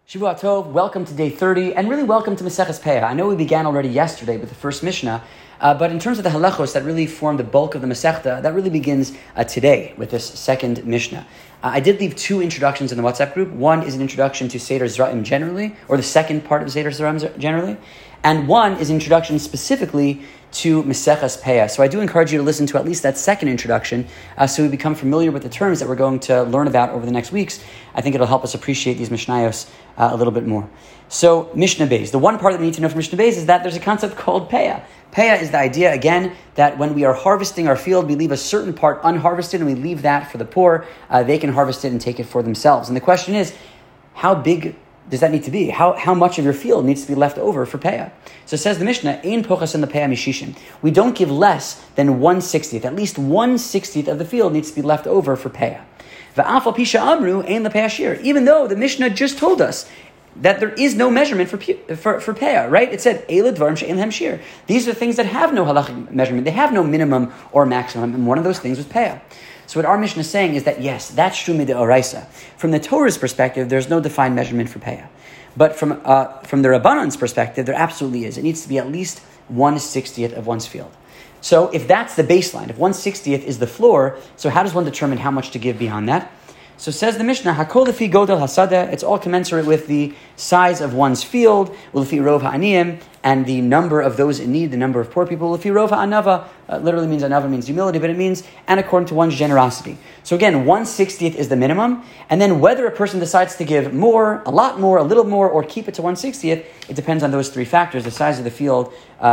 Shavua Tov, welcome to day 30, and really welcome to Maseches Peah. I know we began already yesterday with the first Mishnah, but in terms of the halachos that really form the bulk of the Masechta, that really begins today with this second Mishnah. I did leave two introductions in the WhatsApp group. One is an introduction to Seder Zra'im generally, or the second part of Seder Zra'im generally, and one is an introduction specifically to Maseches Peah. So I do encourage you to listen to at least that second introduction so we become familiar with the terms that we're going to learn about over the next weeks. I think it'll help us appreciate these Mishnayos a little bit more. So Mishnah Beis. The one part that we need to know from Mishnah Beis is that there's a concept called Peah. Peah is the idea, again, that when we are harvesting our field, we leave a certain part unharvested and we leave that for the poor. They can harvest it and take it for themselves. And the question is, how big does that need to be? How much of your field needs to be left over for Peah? So says the Mishnah, Ein pochas in the Peah mishishim. We don't give less than 1/60th. At least 1/60th of the field needs to be left over for Peah. Va'af al pisha amru ein lepeah shir. Even though the Mishnah just told us that there is no measurement for Peah, right? It said, Eila dvarim she'ein lehem shir. These are things that have no halachic measurement. They have no minimum or maximum, and one of those things was Peah. So what our Mishnah is saying is that, yes, that's true mideoraisa. From the Torah's perspective, there's no defined measurement for Peah. But from the Rabbanan's perspective, there absolutely is. It needs to be at least 1/60th of one's field. So if that's the baseline, if 1/60th is the floor, so how does one determine how much to give beyond that? So says the Mishnah, Hakol lefi godel hasada, it's all commensurate with the size of one's field, lefi rov ha'aniyim, and the number of those in need, the number of poor people, lefi rov ha'anava, literally means anava means humility, but it means, and according to one's generosity. So again, 1/60th is the minimum, and then whether a person decides to give more, a lot more, a little more, or keep it to 1/60th, it depends on those three factors: the size of the field,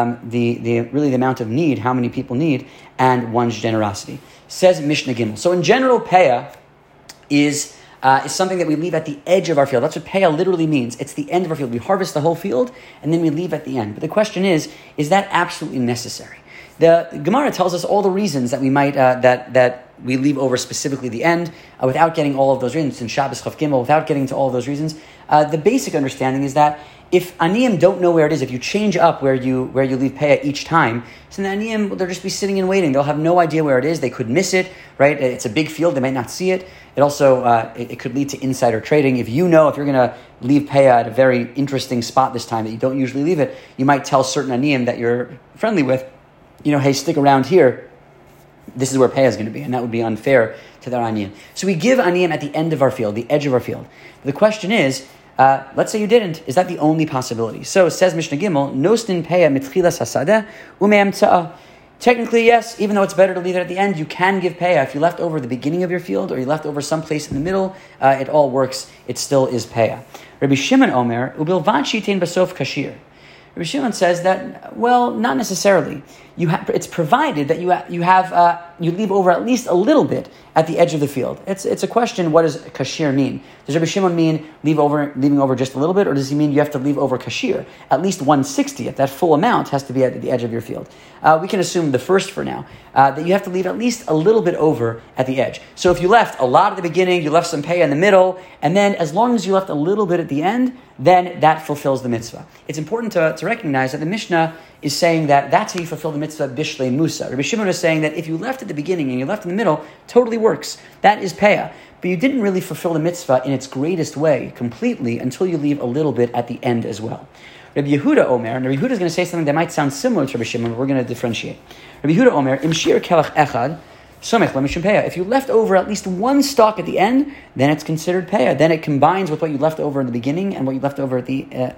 the amount of need, how many people need, and one's generosity. Says Mishnah Gimel. So in general, Peah is something that we leave at the edge of our field. That's what Peah literally means. It's the end of our field. We harvest the whole field, and then we leave at the end. But the question is that absolutely necessary? The Gemara tells us all the reasons that we might that we leave over specifically the end, without getting all of those reasons. In Shabbos Chav Gimel, without getting to all of those reasons, the basic understanding is that if aniyim don't know where it is, if you change up where you leave Peah each time, so the aniyim, they'll just be sitting and waiting. They'll have no idea where it is. They could miss it, right? It's a big field. They might not see it. It also, it could lead to insider trading. If you're going to leave Peah at a very interesting spot this time that you don't usually leave it, you might tell certain aniyim that you're friendly with, hey, stick around here. This is where Peah is going to be, and that would be unfair to their aniyim. So we give aniyim at the end of our field, the edge of our field. But the question is, let's say you didn't. Is that the only possibility? So it says Mishnah Gimel, Nostin Peah mitchilas hasadeh ume'em tza'ah. Technically, yes, even though it's better to leave it at the end, you can give Peah. If you left over the beginning of your field or you left over someplace in the middle, it all works. It still is Peah. Rabbi Shimon Omer, ubilvad shitein basof kashir. Rabbi Shimon says that, well, not necessarily. It's provided that you leave over at least a little bit at the edge of the field. It's a question, what does kashir mean? Does Rabbi Shimon mean leaving over just a little bit, or does he mean you have to leave over kashir? At least 1/60th, that full amount has to be at the edge of your field. We can assume the first for now, that you have to leave at least a little bit over at the edge. So if you left a lot at the beginning, you left some Peah in the middle, and then as long as you left a little bit at the end, then that fulfills the mitzvah. It's important to recognize that the Mishnah is saying that that's how you fulfill the mitzvah bishlei musa. Rabbi Shimon is saying that if you left at the beginning and you left in the middle, totally works. That is Peah. But you didn't really fulfill the mitzvah in its greatest way completely until you leave a little bit at the end as well. Rabbi Yehuda Omer, and Rabbi Yehuda is going to say something that might sound similar to Rabbi Shimon, but we're going to differentiate. Rabbi Yehuda Omer, im shir kelach echad, somech lemishim Peah. If you left over at least one stalk at the end, then it's considered Peah. Then it combines with what you left over in the beginning and what you left over in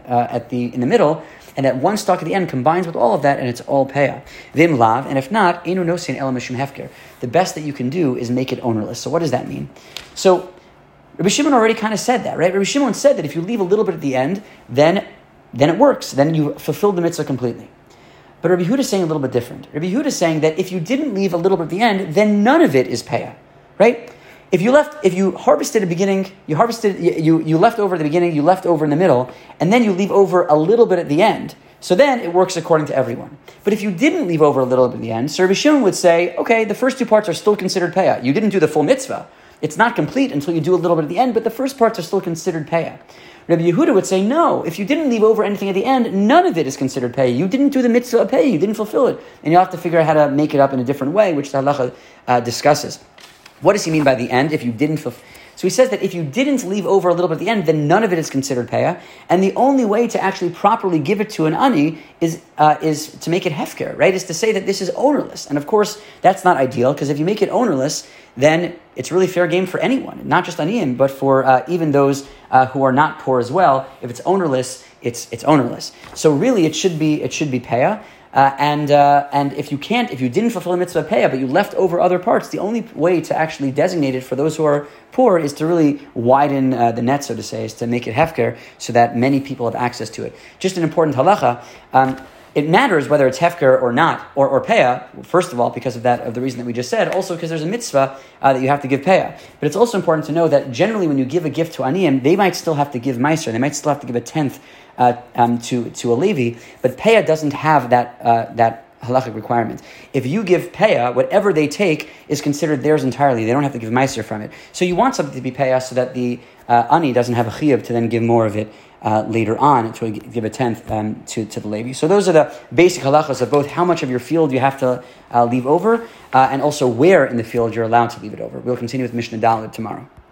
the middle, and that one stalk at the end combines with all of that, and it's all Peah. Vim lav, and if not, enu nosin ela mishum hefker. The best that you can do is make it ownerless. So what does that mean? So Rabbi Shimon already kind of said that, right? Rabbi Shimon said that if you leave a little bit at the end, then it works. Then you fulfilled the mitzvah completely. But Rabbi Yehuda is saying a little bit different. Rabbi Yehuda is saying that if you didn't leave a little bit at the end, then none of it is Peah, right? If you harvested at the beginning, you left over at the beginning, you left over in the middle, and then you leave over a little bit at the end, so then it works according to everyone. But if you didn't leave over a little bit at the end, so Rabbi Shimon would say, okay, the first two parts are still considered Peah. You didn't do the full mitzvah. It's not complete until you do a little bit at the end, but the first parts are still considered Peah. Rabbi Yehuda would say, no, if you didn't leave over anything at the end, none of it is considered Peah. You didn't do the mitzvah of Peah. You didn't fulfill it. And you'll have to figure out how to make it up in a different way, which the halacha discusses. What does he mean by the end? If you didn't fulfill, So he says that if you didn't leave over a little bit at the end, then none of it is considered payah. And the only way to actually properly give it to an ani is to make it hefker, right? Is to say that this is ownerless. And of course, that's not ideal, because if you make it ownerless, then it's really fair game for anyone, not just aniyim, but for even those who are not poor as well. If it's ownerless, it's ownerless. So really, it should be payah. And if you didn't fulfill the mitzvah of payah, but you left over other parts, the only way to actually designate it for those who are poor is to really widen the net, so to say, is to make it hefker so that many people have access to it. Just an important halacha. It matters whether it's hefker or not, or payah, first of all, because of the reason that we just said, also because there's a mitzvah that you have to give payah. But it's also important to know that generally when you give a gift to aniyim, they might still have to give meiser, they might still have to give a tenth to a Levi, but payah doesn't have that halachic requirement. If you give payah, whatever they take is considered theirs entirely. They don't have to give meiser from it. So you want something to be payah so that the ani doesn't have a chiyuv to then give more of it later on, to give a tenth to the Levi. So those are the basic halachas of both how much of your field you have to leave over, and also where in the field you're allowed to leave it over. We'll continue with Mishnah Dalet tomorrow.